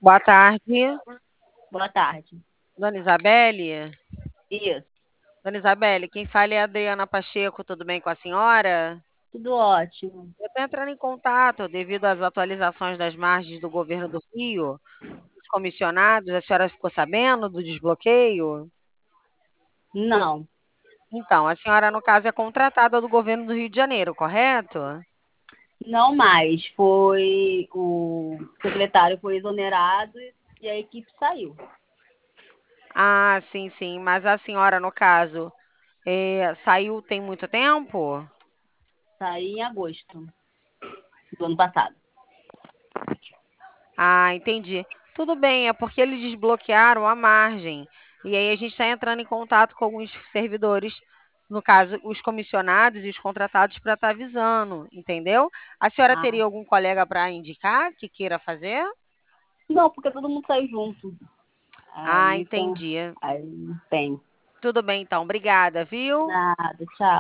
Boa tarde, Boa tarde. dona Isabelle. Isso, Dona Isabelle, quem fala é a Adriana Pacheco, tudo bem com a senhora? tudo ótimo. Eu estou entrando em contato devido às atualizações das margens do governo do Rio, os comissionados, a senhora ficou sabendo do desbloqueio? Não, Então, a senhora, no caso, é contratada do governo do Rio de Janeiro, correto? não mais. Foi o secretário foi exonerado e a equipe saiu. Ah, sim, sim, mas a senhora, no caso, saiu tem muito tempo? Saiu em agosto do ano passado. Ah, entendi. Tudo bem, é porque eles desbloquearam a margem. E aí a gente está entrando em contato com alguns servidores, no caso, os comissionados e os contratados para estar avisando, entendeu? A senhora Ah, teria algum colega para indicar que queira fazer? não, porque todo mundo saiu junto. Ah, Aí, então, entendi. aí não tem Tudo bem, então. Obrigada, viu? nada. Tchau.